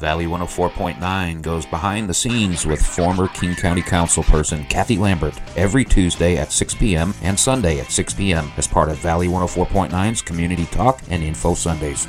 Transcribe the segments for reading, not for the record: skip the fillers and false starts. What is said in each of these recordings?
Valley 104.9 goes behind the scenes with former King County Councilperson Kathy Lambert every Tuesday at 6 p.m. and Sunday at 6 p.m. as part of Valley 104.9's Community Talk and Info Sundays.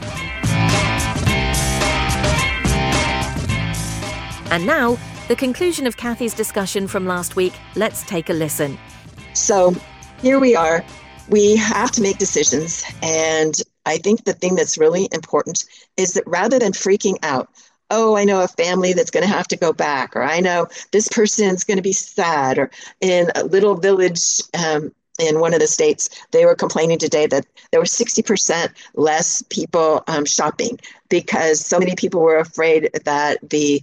And now, the conclusion of Kathy's discussion from last week. Let's take a listen. So here we are. We have to make decisions. And I think the thing that's really important is that rather than freaking out, oh, I know a family that's going to have to go back, or I know this person's going to be sad, or in a little village in one of the states, they were complaining today that there were 60% less people shopping because so many people were afraid that the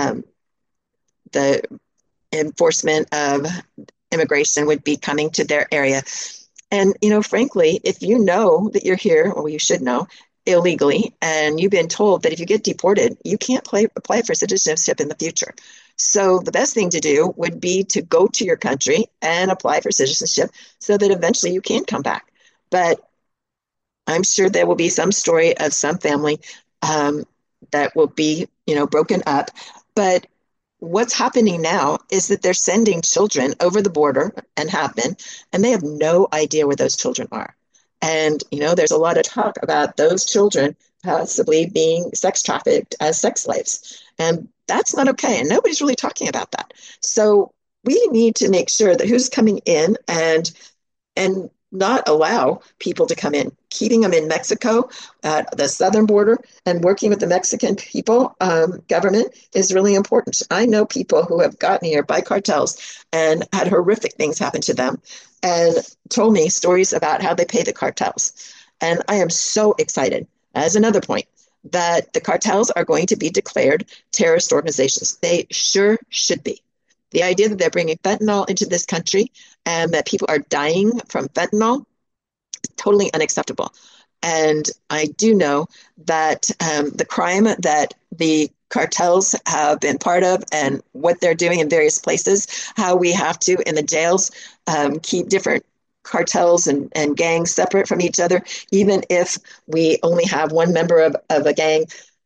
enforcement of immigration would be coming to their area. And, frankly, if you know that you're here, or you should know, illegally, and you've been told that if you get deported, you can't apply for citizenship in the future. So the best thing to do would be to go to your country and apply for citizenship so that eventually you can come back. But I'm sure there will be some story of some family that will be, broken up. But what's happening now is that they're sending children over the border and have been, and they have no idea where those children are. And, there's a lot of talk about those children possibly being sex trafficked as sex slaves. And that's not okay. And nobody's really talking about that. So we need to make sure that who's coming in and not allow people to come in, keeping them in Mexico at the southern border and working with the Mexican people government is really important. I know people who have gotten here by cartels and had horrific things happen to them and told me stories about how they pay the cartels. And I am so excited, as another point, that the cartels are going to be declared terrorist organizations. They sure should be. The idea that they're bringing fentanyl into this country and that people are dying from fentanyl is totally unacceptable. And I do know that the crime that the cartels have been part of and what they're doing in various places, how we have to, in the jails, keep different cartels and gangs separate from each other, even if we only have one member of a gang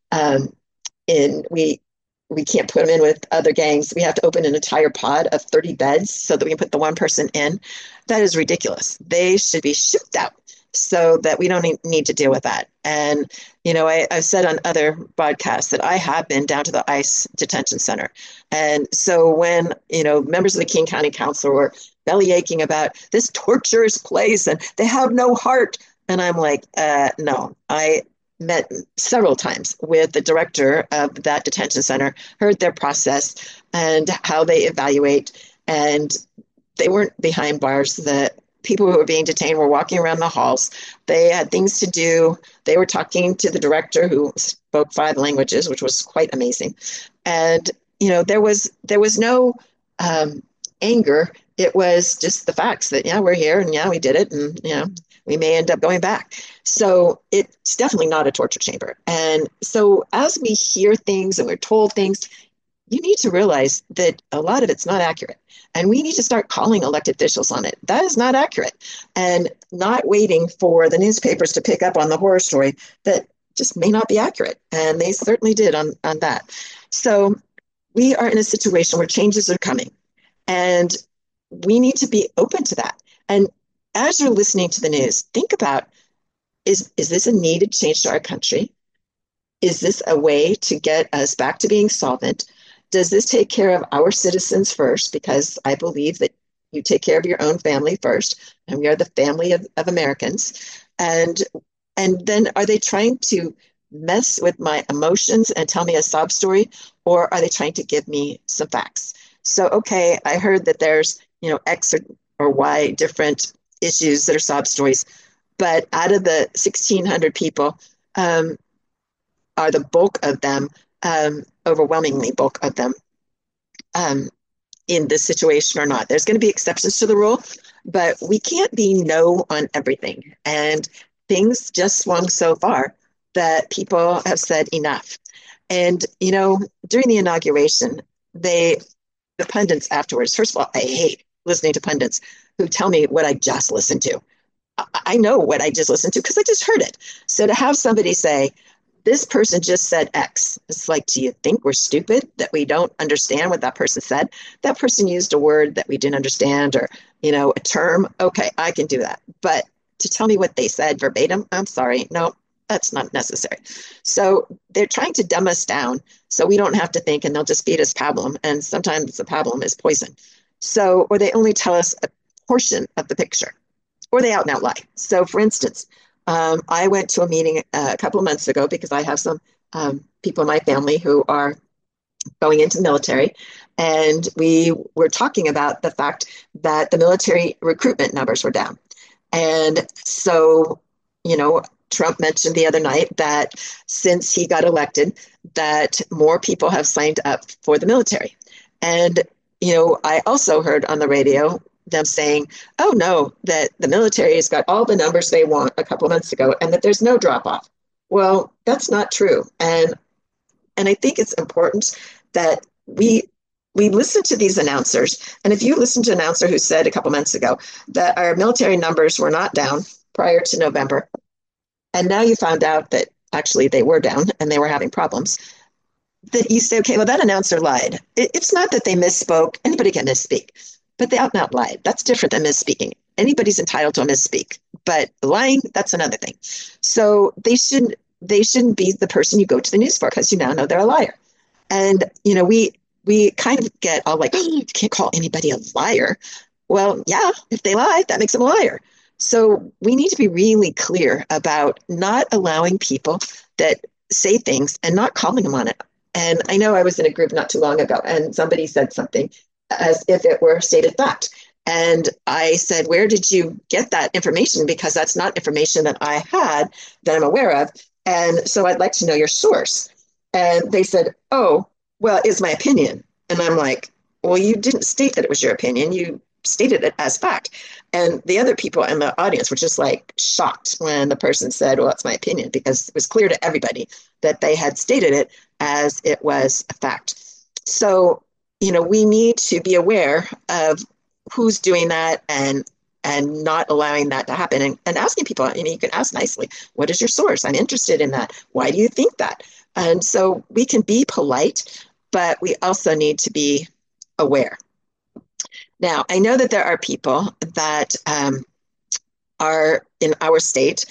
we can't put them in with other gangs. We have to open an entire pod of 30 beds so that we can put the one person in. That is ridiculous. They should be shipped out so that we don't need to deal with that. And, I've said on other podcasts that I have been down to the ICE detention center. And so when, members of the King County Council were belly aching about this torturous place and they have no heart. And I'm like, no, I met several times with the director of that detention center, heard their process and how they evaluate, and they weren't behind bars. The people who were being detained were walking around the halls. They had things to do. They were talking to the director who spoke 5 languages, which was quite amazing. And, there was no anger. It was just the facts that, yeah, we're here and yeah, we did it. And, we may end up going back. So it's definitely not a torture chamber. And so as we hear things and we're told things, you need to realize that a lot of it's not accurate. And we need to start calling elected officials on it. That is not accurate. And not waiting for the newspapers to pick up on the horror story that just may not be accurate. And they certainly did on that. So we are in a situation where changes are coming. And we need to be open to that. And as you're listening to the news, think about, is this a needed change to our country? Is this a way to get us back to being solvent? Does this take care of our citizens first? Because I believe that you take care of your own family first, and we are the family of Americans. And then are they trying to mess with my emotions and tell me a sob story, or are they trying to give me some facts? So, okay, I heard that there's, X or Y different issues that are sob stories, but out of the 1,600 people, are the bulk of them, overwhelmingly bulk of them, in this situation or not? There's going to be exceptions to the rule, but we can't be no on everything. And things just swung so far that people have said enough. And, during the inauguration, the pundits afterwards, first of all, I hate listening to pundits who tell me what I just listened to. I know what I just listened to because I just heard it. So to have somebody say, this person just said X. It's like, do you think we're stupid that we don't understand what that person said? That person used a word that we didn't understand, or, a term. Okay, I can do that. But to tell me what they said verbatim, I'm sorry. No, that's not necessary. So they're trying to dumb us down so we don't have to think, and they'll just feed us pablum. And sometimes the pablum is poison. So, or they only tell us a portion of the picture, or they out and out lie. So for instance, I went to a meeting a couple of months ago because I have some people in my family who are going into the military. And we were talking about the fact that the military recruitment numbers were down. And so, Trump mentioned the other night that since he got elected, that more people have signed up for the military. And, I also heard on the radio them saying, oh no, that the military has got all the numbers they want a couple of months ago and that there's no drop off. Well, that's not true. And I think it's important that we listen to these announcers. And if you listen to an announcer who said a couple months ago that our military numbers were not down prior to November, and now you found out that actually they were down and they were having problems, that you say, okay, well, that announcer lied. It's not that they misspoke. Anybody can misspeak, but they out and out lied. That's different than misspeaking. Anybody's entitled to misspeak, but lying, that's another thing. So they shouldn't be the person you go to the news for, because you now know they're a liar. And, we kind of get all like, oh, you can't call anybody a liar. Well, yeah, if they lie, that makes them a liar. So we need to be really clear about not allowing people that say things and not calling them on it. And I know I was in a group not too long ago, and somebody said something as if it were stated fact. And I said, where did you get that information? Because that's not information that I had that I'm aware of. And so I'd like to know your source. And they said, oh, well, it's my opinion. And I'm like, well, you didn't state that it was your opinion. You stated it as fact. And the other people in the audience were just like shocked when the person said, well, that's my opinion, because it was clear to everybody that they had stated it as it was a fact. So, we need to be aware of who's doing that and not allowing that to happen, and asking people, you can ask nicely, what is your source? I'm interested in that. Why do you think that? And so we can be polite, but we also need to be aware. Now, I know that there are people that are in our state,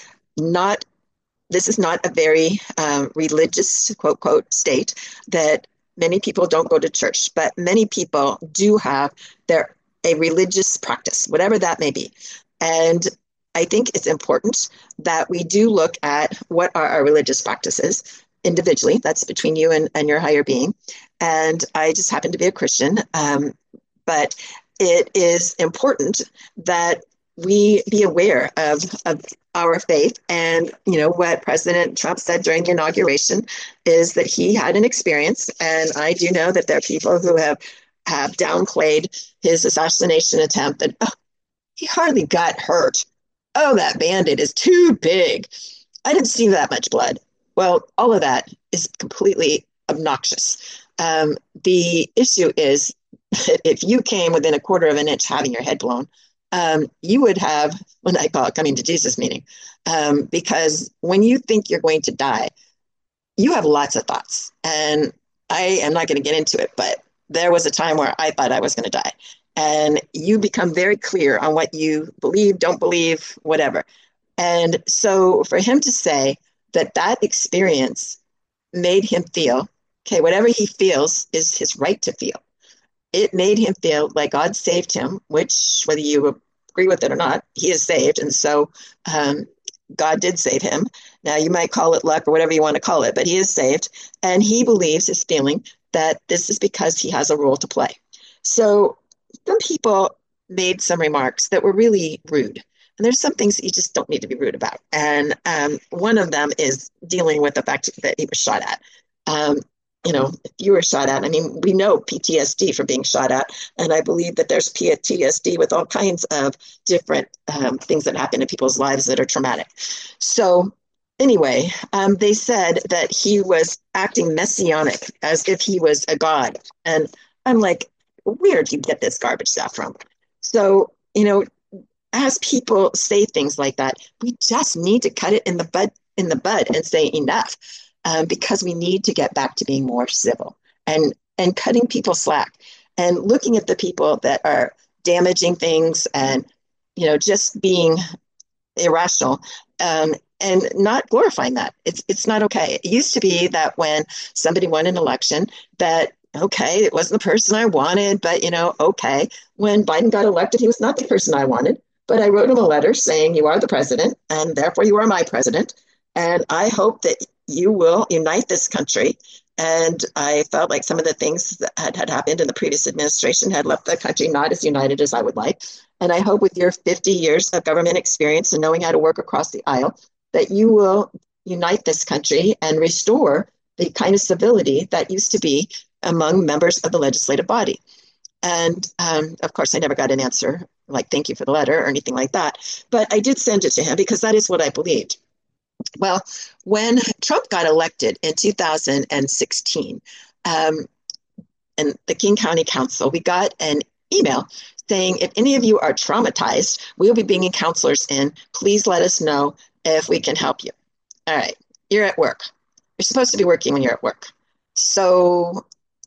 this is not a very religious, quote, quote, state, that many people don't go to church, but many people do have a religious practice, whatever that may be. And I think it's important that we do look at what are our religious practices individually. That's between you and your higher being. And I just happen to be a Christian, but it is important that we be aware of our faith. And, what President Trump said during the inauguration is that he had an experience. And I do know that there are people who have downplayed his assassination attempt, and he hardly got hurt. Oh, that Band-Aid is too big. I didn't see that much blood. Well, all of that is completely obnoxious. The issue is that if you came within a quarter of an inch having your head blown, you would have what I call a coming to Jesus meeting. Because when you think you're going to die, you have lots of thoughts. And I am not going to get into it, but there was a time where I thought I was going to die. And you become very clear on what you believe, don't believe, whatever. And so for him to say that experience made him feel, okay, whatever he feels is his right to feel. It made him feel like God saved him, which, whether you agree with it or not, he is saved. And so God did save him. Now, you might call it luck or whatever you want to call it, but he is saved. And he believes his feeling that this is because he has a role to play. So some people made some remarks that were really rude. And there's some things that you just don't need to be rude about. And one of them is dealing with the fact that he was shot at. If you were shot at, we know PTSD from being shot at. And I believe that there's PTSD with all kinds of different things that happen in people's lives that are traumatic. So anyway, they said that he was acting messianic, as if he was a god. And I'm like, where do you get this garbage stuff from? So, as people say things like that, we just need to cut it in the bud and say enough. because we need to get back to being more civil and cutting people slack and looking at the people that are damaging things and just being irrational, and not glorifying that. It's not okay. It used to be that when somebody won an election, that okay, it wasn't the person I wanted, but okay. When Biden got elected, he was not the person I wanted, but I wrote him a letter saying, "You are the president, and therefore you are my president, and I hope that you will unite this country." And I felt like some of the things that had happened in the previous administration had left the country not as united as I would like. And I hope with your 50 years of government experience and knowing how to work across the aisle, that you will unite this country and restore the kind of civility that used to be among members of the legislative body. And of course, I never got an answer like, thank you for the letter or anything like that. But I did send it to him because that is what I believed. Well, when Trump got elected in 2016, in the King County Council, we got an email saying, if any of you are traumatized, we'll be bringing counselors in. Please let us know if we can help you. All right, you're at work. You're supposed to be working when you're at work. So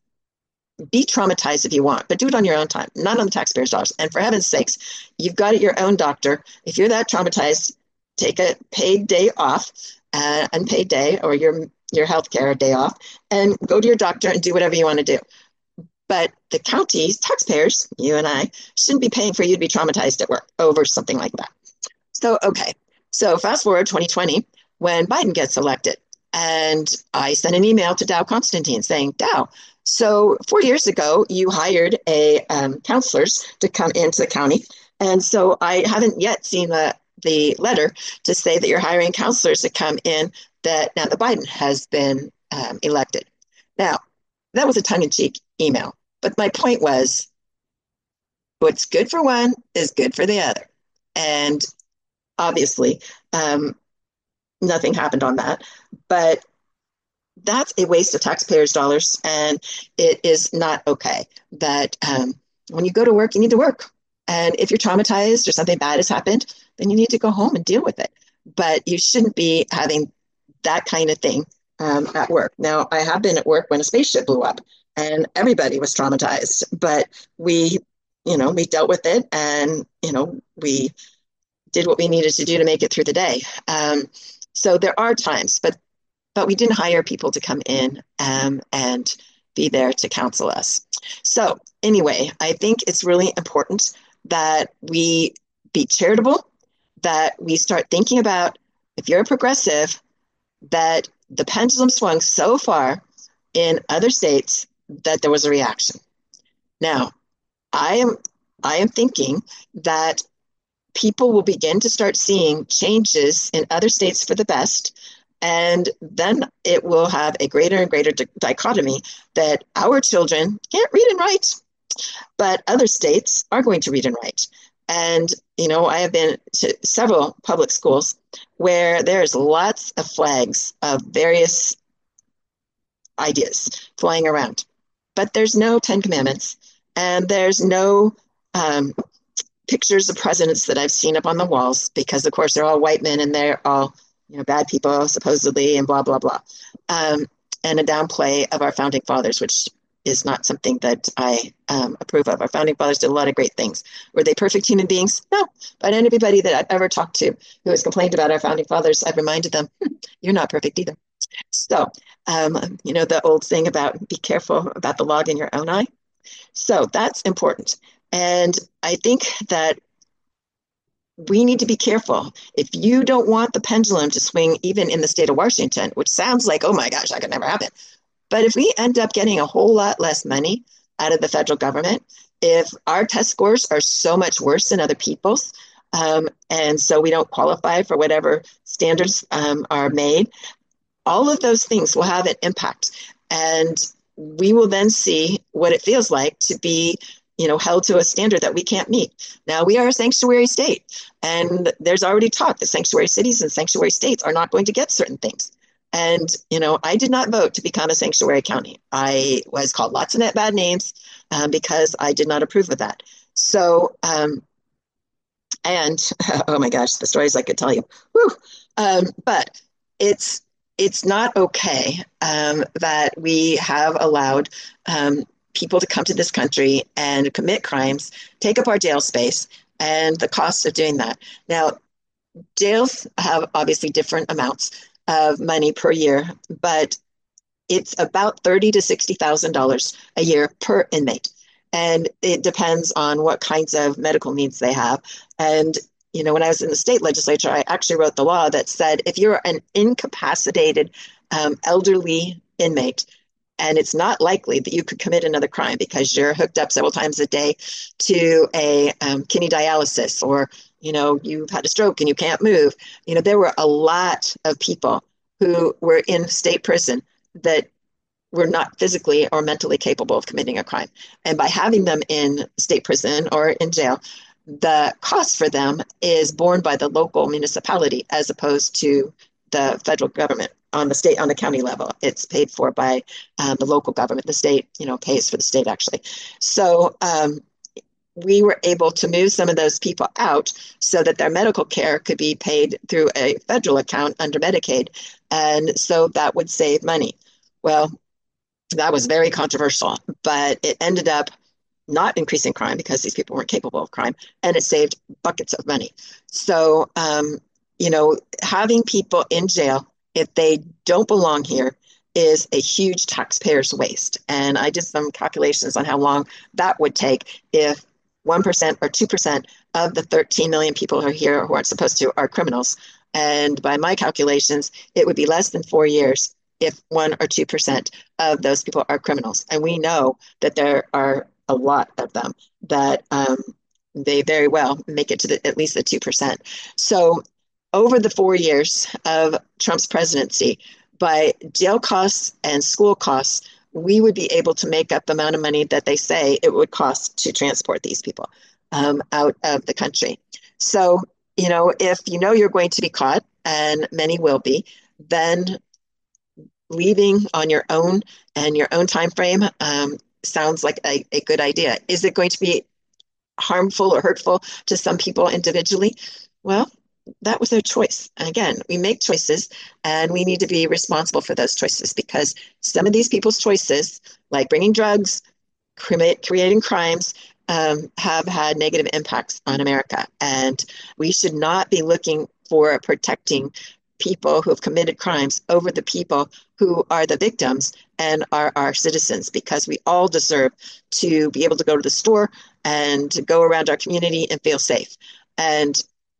be traumatized if you want, but do it on your own time, not on the taxpayers' dollars. And for heaven's sakes, you've got your own doctor. If you're that traumatized, take a paid day off, unpaid day, or your healthcare day off, and go to your doctor and do whatever you want to do. But the county's taxpayers, you and I, shouldn't be paying for you to be traumatized at work over something like that. So, okay. So fast forward 2020, when Biden gets elected, and I sent an email to Dow Constantine saying, Dow, so 4 years ago, you hired counselors to come into the county. And so I haven't yet seen the letter to say that you're hiring counselors to come in that now that Biden has been elected. Now, that was a tongue-in-cheek email. But my point was, what's good for one is good for the other. And obviously, nothing happened on that. But that's a waste of taxpayers' dollars. And it is not okay that when you go to work, you need to work. And if you're traumatized or something bad has happened, then you need to go home and deal with it. But you shouldn't be having that kind of thing at work. Now, I have been at work when a spaceship blew up and everybody was traumatized, but we dealt with it and, we did what we needed to do to make it through the day. So there are times, but we didn't hire people to come in and be there to counsel us. So anyway, I think it's really important that we be charitable, that we start thinking about, if you're a progressive, that the pendulum swung so far in other states that there was a reaction. Now, I am thinking that people will begin to start seeing changes in other states for the best, and then it will have a greater and greater dichotomy that our children can't read and write, but other states are going to read and write. And, I have been to several public schools where there's lots of flags of various ideas flying around, but there's no Ten Commandments, and there's no pictures of presidents that I've seen up on the walls, because of course they're all white men and they're all bad people supposedly, and blah blah blah, and a downplay of our founding fathers, which is not something that I approve of. Our founding fathers did a lot of great things. Were they perfect human beings? No. But anybody that I've ever talked to who has complained about our founding fathers, I've reminded them, you're not perfect either. So, the old thing about be careful about the log in your own eye. So that's important. And I think that we need to be careful. If you don't want the pendulum to swing even in the state of Washington, which sounds like, oh my gosh, that could never happen. But if we end up getting a whole lot less money out of the federal government, if our test scores are so much worse than other people's, and so we don't qualify for whatever standards are made, all of those things will have an impact. And we will then see what it feels like to be held to a standard that we can't meet. Now, we are a sanctuary state, and there's already talk that sanctuary cities and sanctuary states are not going to get certain things. And, I did not vote to become a sanctuary county. I was called lots of bad names because I did not approve of that. So, and oh my gosh, the stories I could tell you. But it's it's not okay that we have allowed people to come to this country and commit crimes, take up our jail space, and the cost of doing that. Now, jails have obviously different amounts of money per year, but it's about $30,000 to $60,000 a year per inmate. And it depends on what kinds of medical needs they have. And, when I was in the state legislature, I actually wrote the law that said if you're an incapacitated elderly inmate, and it's not likely that you could commit another crime because you're hooked up several times a day to a kidney dialysis, or you've had a stroke and you can't move. There were a lot of people who were in state prison that were not physically or mentally capable of committing a crime. And by having them in state prison or in jail, the cost for them is borne by the local municipality as opposed to the federal government. On the county level, it's paid for by the local government. The state, pays for the state actually. So we were able to move some of those people out so that their medical care could be paid through a federal account under Medicaid. And so that would save money. Well, that was very controversial, but it ended up not increasing crime because these people weren't capable of crime, and it saved buckets of money. So, having people in jail, if they don't belong here, is a huge taxpayer's waste. And I did some calculations on how long that would take if 1% or 2% of the 13 million people who are here who aren't supposed to are criminals. And by my calculations, it would be less than 4 years if 1 or 2% of those people are criminals. And we know that there are a lot of them that they very well make it to at least the 2%. So over the 4 years of Trump's presidency, by jail costs and school costs, we would be able to make up the amount of money that they say it would cost to transport these people out of the country. So, if you're going to be caught, and many will be, then leaving on your own and your own time frame sounds like a good idea. Is it going to be harmful or hurtful to some people individually? Well, that was their choice. And again, we make choices and we need to be responsible for those choices, because some of these people's choices, like bringing drugs, creating crimes, have had negative impacts on America. And we should not be looking for protecting people who have committed crimes over the people who are the victims and are our citizens, because we all deserve to be able to go to the store and to go around our community and feel safe. And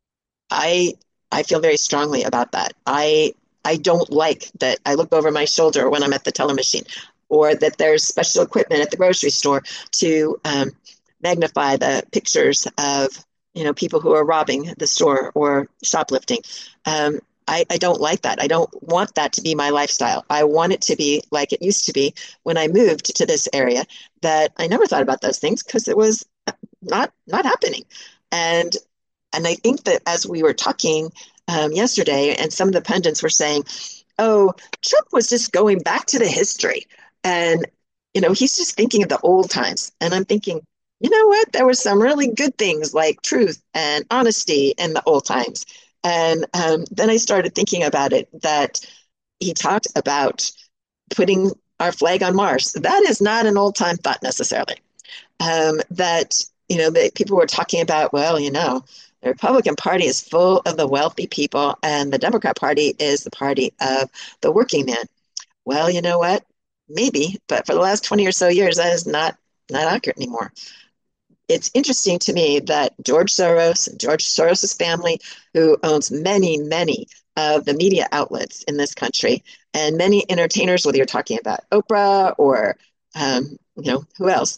I feel very strongly about that. I don't like that I look over my shoulder when I'm at the teller machine, or that there's special equipment at the grocery store to magnify the pictures of people who are robbing the store or shoplifting. I don't like that. I don't want that to be my lifestyle. I want it to be like it used to be when I moved to this area, that I never thought about those things because it was not happening. And I think that as we were talking yesterday, and some of the pundits were saying, oh, Trump was just going back to the history. And, he's just thinking of the old times. And I'm thinking, you know what? There were some really good things like truth and honesty in the old times. And then I started thinking about it, that he talked about putting our flag on Mars. That is not an old time thought necessarily. That people were talking about, well, the Republican Party is full of the wealthy people, and the Democrat Party is the party of the working man. Well, you know what? Maybe, but for the last 20 or so years, that is not accurate anymore. It's interesting to me that George Soros's family, who owns many, many of the media outlets in this country, and many entertainers, whether you're talking about Oprah or who else,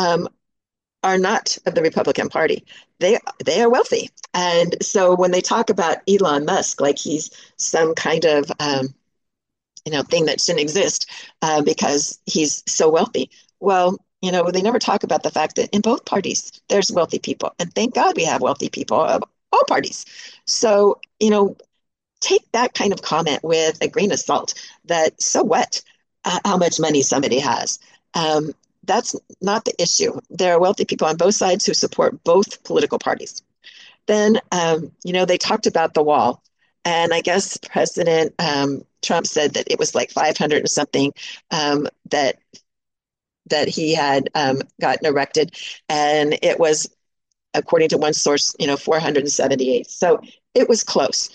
are not of the Republican Party. They are wealthy, and so when they talk about Elon Musk like he's some kind of thing that shouldn't exist because he's so wealthy, well, they never talk about the fact that in both parties, there's wealthy people. And thank God we have wealthy people of all parties. So, take that kind of comment with a grain of salt, that so what how much money somebody has. That's not the issue. There are wealthy people on both sides who support both political parties. Then, they talked about the wall. And I guess President Trump said that it was like 500 or something that he had gotten erected, and it was, according to one source, 478. So it was close.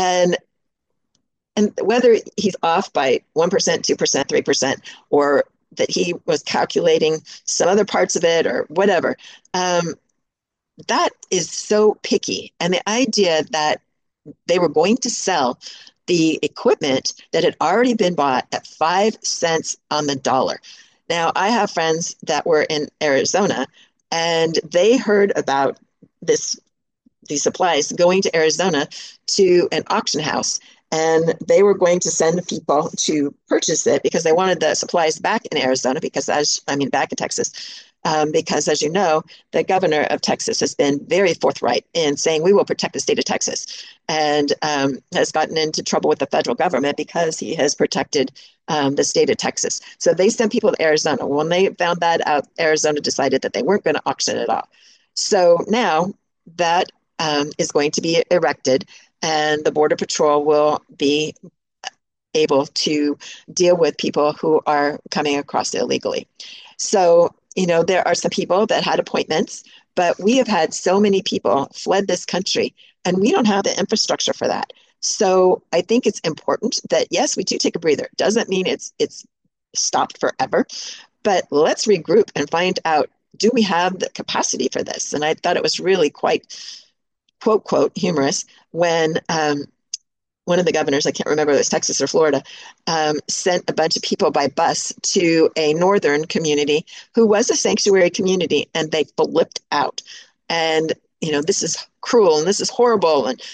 And whether he's off by 1%, 2%, 3%, or that he was calculating some other parts of it or whatever, that is so picky. And the idea that they were going to sell the equipment that had already been bought at 5 cents on the dollar. Now, I have friends that were in Arizona, and they heard about these supplies going to Arizona to an auction house, and they were going to send people to purchase it because they wanted the supplies back in Arizona, back in Texas, because, as you know, the governor of Texas has been very forthright in saying we will protect the state of Texas, and has gotten into trouble with the federal government because he has protected the state of Texas. So they sent people to Arizona. When they found that out, Arizona decided that they weren't going to auction it off. So now that is going to be erected, and the Border Patrol will be able to deal with people who are coming across illegally. So, there are some people that had appointments, but we have had so many people fled this country, and we don't have the infrastructure for that. So I think it's important that, yes, we do take a breather. Doesn't mean it's stopped forever, but let's regroup and find out, do we have the capacity for this? And I thought it was really quite, quote, quote, humorous when one of the governors, I can't remember if it was Texas or Florida, sent a bunch of people by bus to a northern community who was a sanctuary community, and they flipped out. And, this is cruel and this is horrible. And,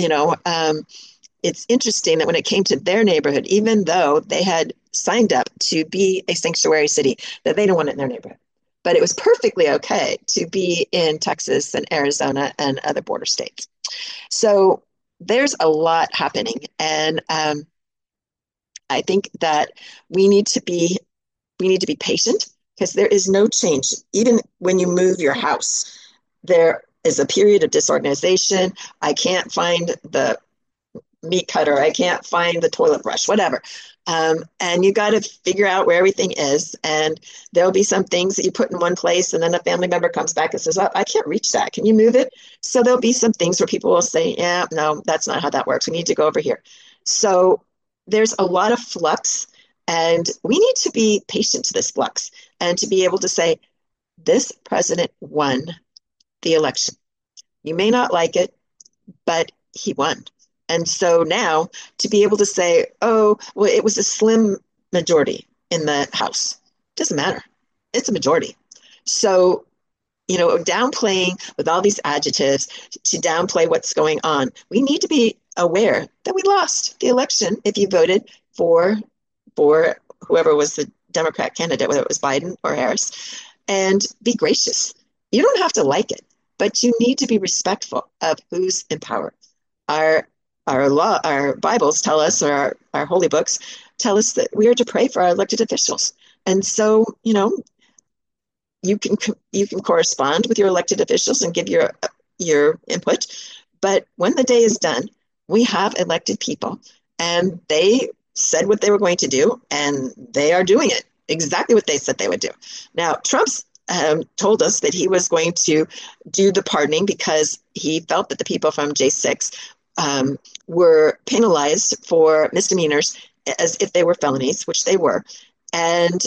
it's interesting that when it came to their neighborhood, even though they had signed up to be a sanctuary city, that they don't want it in their neighborhood. But it was perfectly okay to be in Texas and Arizona and other border states. So there's a lot happening. And I think that we need to be patient, because there is no change. Even when you move your house, there is a period of disorganization. I can't find the meat cutter. I can't find the toilet brush, whatever. And you got to figure out where everything is. And there'll be some things that you put in one place, and then a family member comes back and says, oh, I can't reach that. Can you move it? So there'll be some things where people will say, yeah, no, that's not how that works. We need to go over here. So there's a lot of flux, and we need to be patient to this flux and to be able to say, this president won the election. You may not like it, but he won. And so now to be able to say, oh, well, it was a slim majority in the House. Doesn't matter. It's a majority. So, downplaying with all these adjectives to downplay what's going on, we need to be aware that we lost the election if you voted for whoever was the Democrat candidate, whether it was Biden or Harris, and be gracious. You don't have to like it, but you need to be respectful of who's in power. Our Bibles tell us, or our holy books tell us, that we are to pray for our elected officials. And so, you can correspond with your elected officials and give your input. But when the day is done, we have elected people, and they said what they were going to do, and they are doing it exactly what they said they would do. Now, Trump's told us that he was going to do the pardoning because he felt that the people from J6 were penalized for misdemeanors as if they were felonies, which they were. And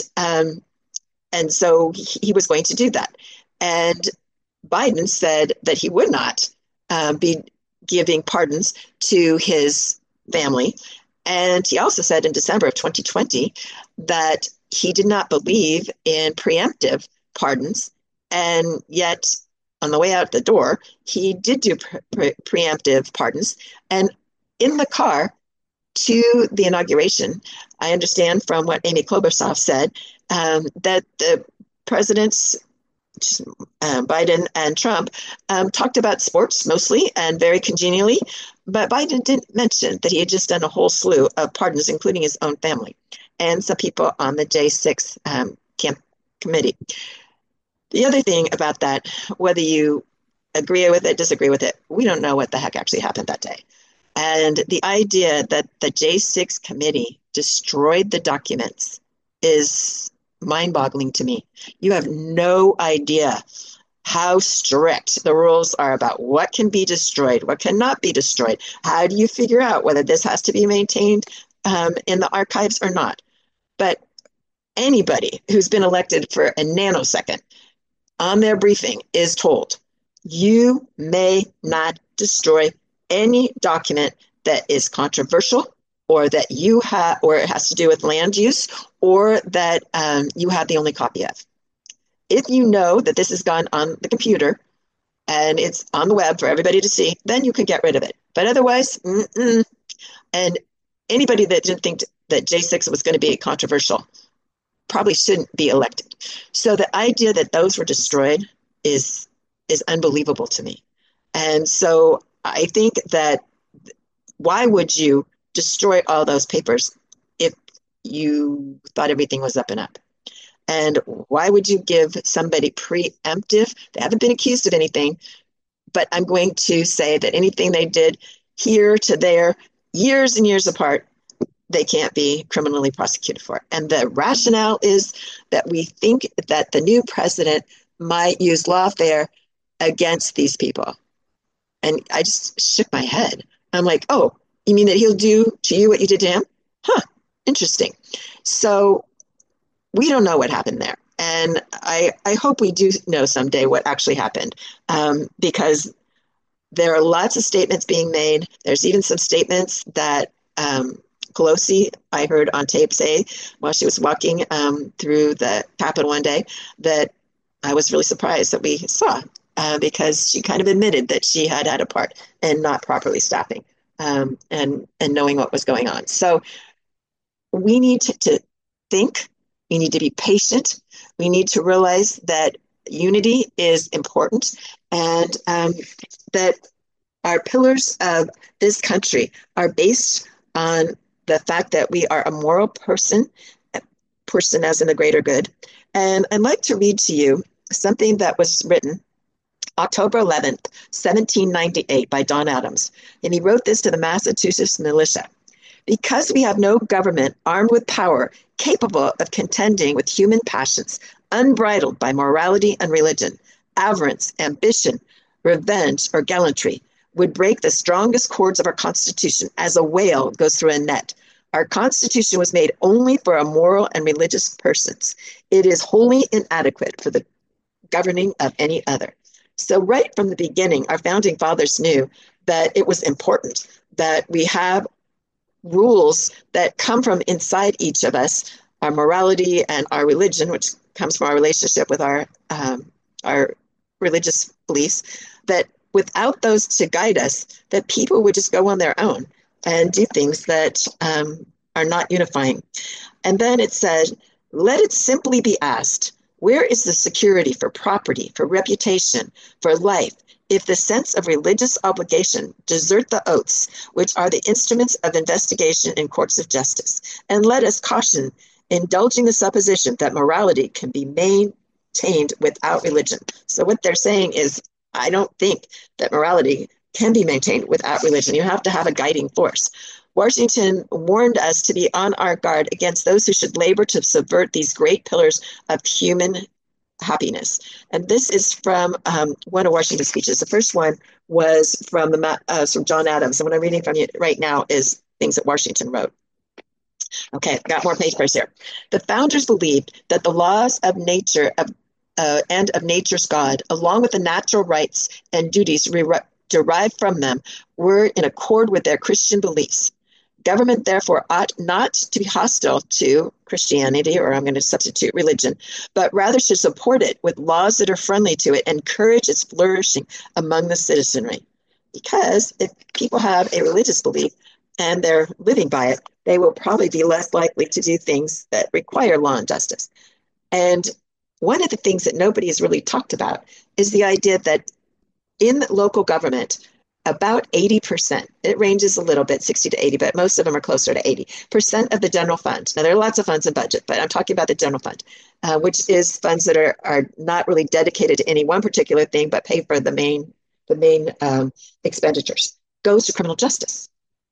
so he was going to do that. And Biden said that he would not be giving pardons to his family. And he also said in December of 2020 that he did not believe in preemptive pardons. And yet, on the way out the door, he did do preemptive pardons. And in the car to the inauguration, I understand from what Amy Klobuchar said, that the presidents, Biden and Trump, talked about sports mostly and very congenially, but Biden didn't mention that he had just done a whole slew of pardons, including his own family and some people on the J6 camp committee. The other thing about that, whether you agree with it, disagree with it, we don't know what the heck actually happened that day. And the idea that the J6 committee destroyed the documents is mind-boggling to me. You have no idea how strict the rules are about what can be destroyed, what cannot be destroyed. How do you figure out whether this has to be maintained in the archives or not? But anybody who's been elected for a nanosecond on their briefing is told, you may not destroy any document that is controversial or that you have, or it has to do with land use, or that you have the only copy of. If you know that this has gone on the computer and it's on the web for everybody to see, then you can get rid of it. But otherwise, and anybody that didn't think that J6 was going to be controversial probably shouldn't be elected. So the idea that those were destroyed is unbelievable to me. And so I think that why would you destroy all those papers if you thought everything was up and up? And why would you give somebody preemptive? They haven't been accused of anything, but I'm going to say that anything they did here to there, years and years apart, they can't be criminally prosecuted for. And the rationale is that we think that the new president might use lawfare against these people. And I just shook my head. I'm like, oh, you mean that he'll do to you what you did to him? Huh, interesting. So we don't know what happened there. And I hope we do know someday what actually happened, because there are lots of statements being made. There's even some statements that Pelosi, I heard on tape say while she was walking through the Capitol one day, that I was really surprised that we saw, because she kind of admitted that she had a part in not properly staffing and knowing what was going on. So we need to think. We need to be patient. We need to realize that unity is important, and that our pillars of this country are based on the fact that we are a moral person as in the greater good. And I'd like to read to you something that was written October 11th, 1798 by Don Adams. And he wrote this to the Massachusetts militia. Because we have no government armed with power capable of contending with human passions, unbridled by morality and religion, avarice, ambition, revenge, or gallantry, would break the strongest cords of our Constitution as a whale goes through a net. Our Constitution was made only for a moral and religious persons. It is wholly inadequate for the governing of any other. So right from the beginning, our founding fathers knew that it was important that we have rules that come from inside each of us, our morality and our religion, which comes from our relationship with our religious beliefs, that without those to guide us, that people would just go on their own and do things that are not unifying. And then it said, let it simply be asked, where is the security for property, for reputation, for life, if the sense of religious obligation desert the oaths, which are the instruments of investigation in courts of justice? And let us caution indulging the supposition that morality can be maintained without religion. So what they're saying is, I don't think that morality can be maintained without religion. You have to have a guiding force. Washington warned us to be on our guard against those who should labor to subvert these great pillars of human happiness. And this is from one of Washington's speeches. The first one was from John Adams. And what I'm reading from you right now is things that Washington wrote. Okay, I got more papers here. The founders believed that the laws of nature and of nature's God, along with the natural rights and duties derived from them, were in accord with their Christian beliefs. Government, therefore, ought not to be hostile to Christianity, or I'm going to substitute religion, but rather should support it with laws that are friendly to it and encourage its flourishing among the citizenry. Because if people have a religious belief and they're living by it, they will probably be less likely to do things that require law and justice. And one of the things that nobody has really talked about is the idea that in local government, about 80%, it ranges a little bit, 60 to 80, but most of them are closer to 80% of the general fund. Now, there are lots of funds in budget, but I'm talking about the general fund, which is funds that are not really dedicated to any one particular thing, but pay for the main expenditures, goes to criminal justice.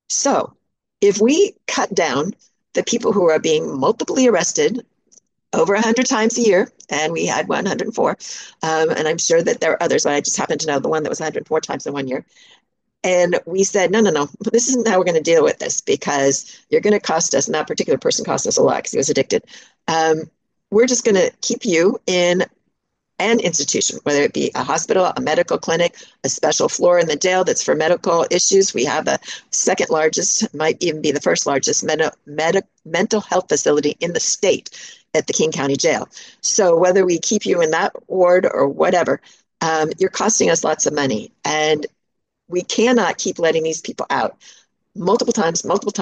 So if we cut down the people who are being multiply arrested over 100 times a year, and we had 104, and I'm sure that there are others, but I just happen to know the one that was 104 times in 1 year. And we said, no, this isn't how we're going to deal with this, because you're going to cost us, and that particular person cost us a lot because he was addicted. We're just going to keep you in an institution, whether it be a hospital, a medical clinic, a special floor in the jail that's for medical issues. We have the second largest, might even be the first largest mental health facility in the state at the King County Jail. So whether we keep you in that ward or whatever, you're costing us lots of money. And we cannot keep letting these people out multiple times,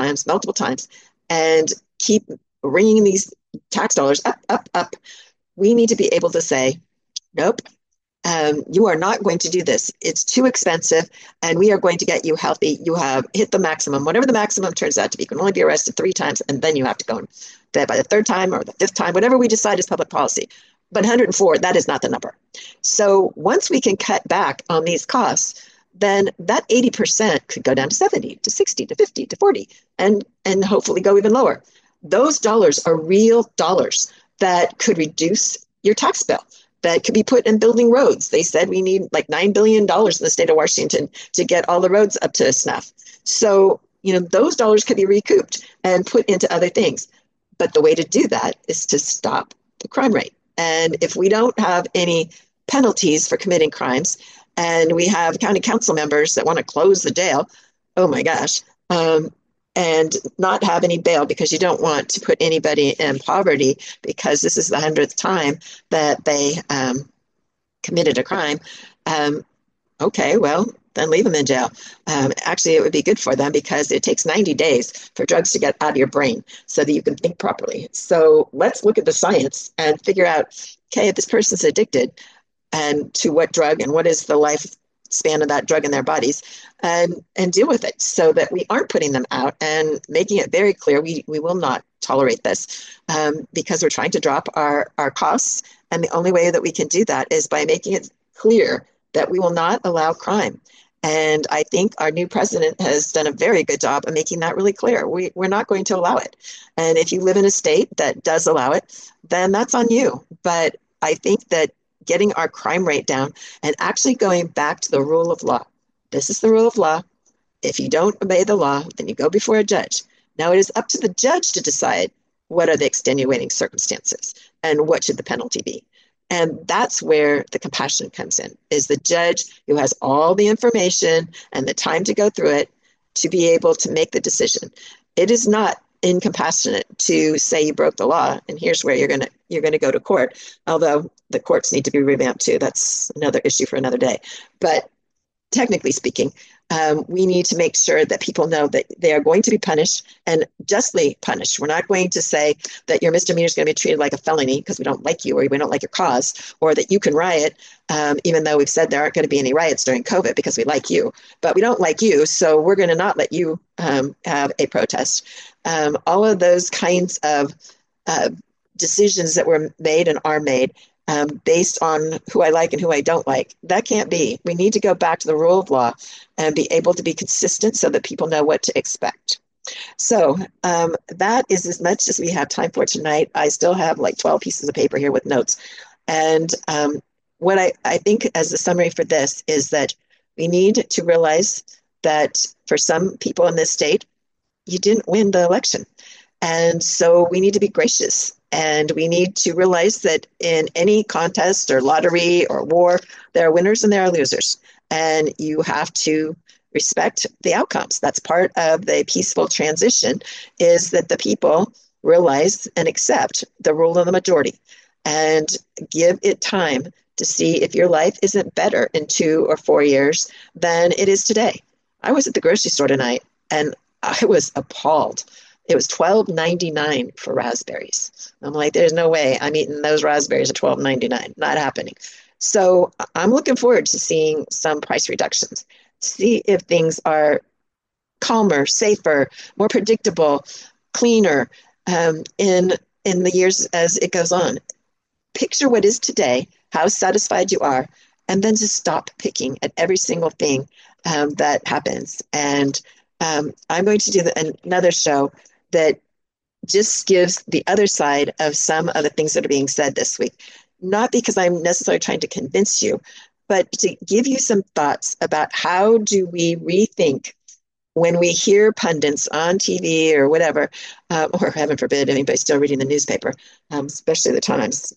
and keep bringing these tax dollars up. We need to be able to say, nope, you are not going to do this. It's too expensive, and we are going to get you healthy. You have hit the maximum, whatever the maximum turns out to be. You can only be arrested 3 times, and then you have to go by the 3rd time or the 5th time, whatever we decide is public policy. But 104, that is not the number. So once we can cut back on these costs, then that 80% could go down to 70, to 60, to 50, to 40, and hopefully go even lower. Those dollars are real dollars that could reduce your tax bill, that could be put in building roads. They said we need like $9 billion in the state of Washington to get all the roads up to snuff. So, those dollars could be recouped and put into other things. But the way to do that is to stop the crime rate. And if we don't have any penalties for committing crimes, and we have county council members that want to close the jail, oh my gosh, and not have any bail because you don't want to put anybody in poverty because this is the 100th time that they committed a crime. Okay, well, then leave them in jail. Actually, it would be good for them because it takes 90 days for drugs to get out of your brain so that you can think properly. So let's look at the science and figure out, okay, if this person's addicted, and to what drug and what is the lifespan of that drug in their bodies, and deal with it so that we aren't putting them out and making it very clear we will not tolerate this because we're trying to drop our costs. And the only way that we can do that is by making it clear that we will not allow crime. And I think our new president has done a very good job of making that really clear. We're not going to allow it. And if you live in a state that does allow it, then that's on you. But I think that getting our crime rate down and actually going back to the rule of law. This is the rule of law. If you don't obey the law, then you go before a judge. Now it is up to the judge to decide what are the extenuating circumstances and what should the penalty be. And that's where the compassion comes in, is the judge who has all the information and the time to go through it to be able to make the decision. It is not incompassionate to say you broke the law and here's where you're going to go to court, although the courts need to be revamped too. That's another issue for another day. But technically speaking, we need to make sure that people know that they are going to be punished and justly punished. We're not going to say that your misdemeanor is going to be treated like a felony because we don't like you or we don't like your cause, or that you can riot, even though we've said there aren't going to be any riots during COVID because we like you. But we don't like you, so we're going to not let you have a protest. All of those kinds of decisions that were made and are made based on who I like and who I don't like. That can't be. We need to go back to the rule of law and be able to be consistent so that people know what to expect. So that is as much as we have time for tonight. I still have like 12 pieces of paper here with notes. And what I think as a summary for this is that we need to realize that for some people in this state, you didn't win the election. And so we need to be gracious. And we need to realize that in any contest or lottery or war, there are winners and there are losers. And you have to respect the outcomes. That's part of the peaceful transition, is that the people realize and accept the rule of the majority and give it time to see if your life isn't better in 2 or 4 years than it is today. I was at the grocery store tonight and I was appalled. It was $12.99 for raspberries. I'm like, there's no way I'm eating those raspberries at $12.99. Not happening. So I'm looking forward to seeing some price reductions. See if things are calmer, safer, more predictable, cleaner in the years as it goes on. Picture what is today, how satisfied you are, and then just stop picking at every single thing that happens. And I'm going to do another show that just gives the other side of some of the things that are being said this week. Not because I'm necessarily trying to convince you, but to give you some thoughts about how do we rethink when we hear pundits on TV or whatever, or heaven forbid, anybody's still reading the newspaper, especially the Times,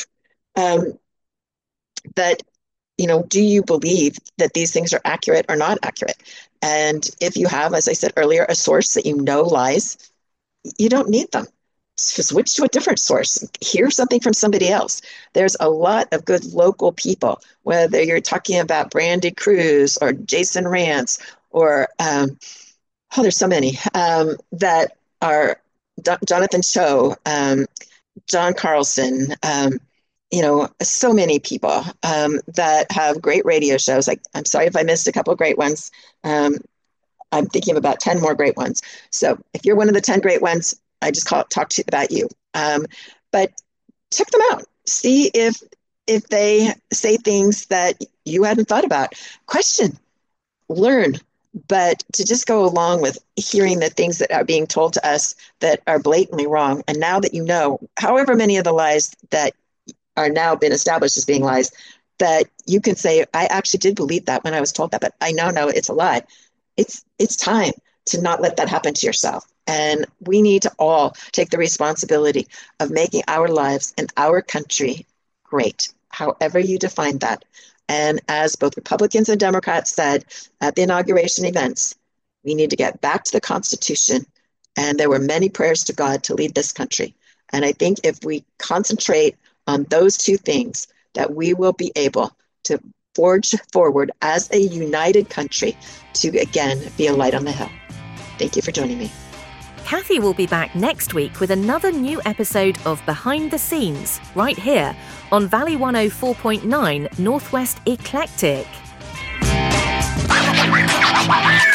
that, do you believe that these things are accurate or not accurate? And if you have, as I said earlier, a source that lies, you don't need them. Switch to a different source. Hear something from somebody else. There's a lot of good local people, whether you're talking about Brandy Cruz or Jason Rantz or, there's so many that are Jonathan Cho, John Carlson, so many people that have great radio shows. I'm sorry if I missed a couple of great ones. I'm thinking of about 10 more great ones. So if you're one of the 10 great ones, I just talk to you about you. But check them out. See if they say things that you hadn't thought about. Question, learn. But to just go along with hearing the things that are being told to us that are blatantly wrong, and now that however many of the lies that are now been established as being lies, that you can say, I actually did believe that when I was told that, but I now know it's a lie. It's time to not let that happen to yourself. And we need to all take the responsibility of making our lives and our country great, however you define that. And as both Republicans and Democrats said at the inauguration events, we need to get back to the Constitution. And there were many prayers to God to lead this country. And I think if we concentrate on those two things, that we will be able to forge forward as a united country to, again, be a light on the hill. Thank you for joining me. Kathy will be back next week with another new episode of Behind the Scenes, right here on Valley 104.9 Northwest Eclectic.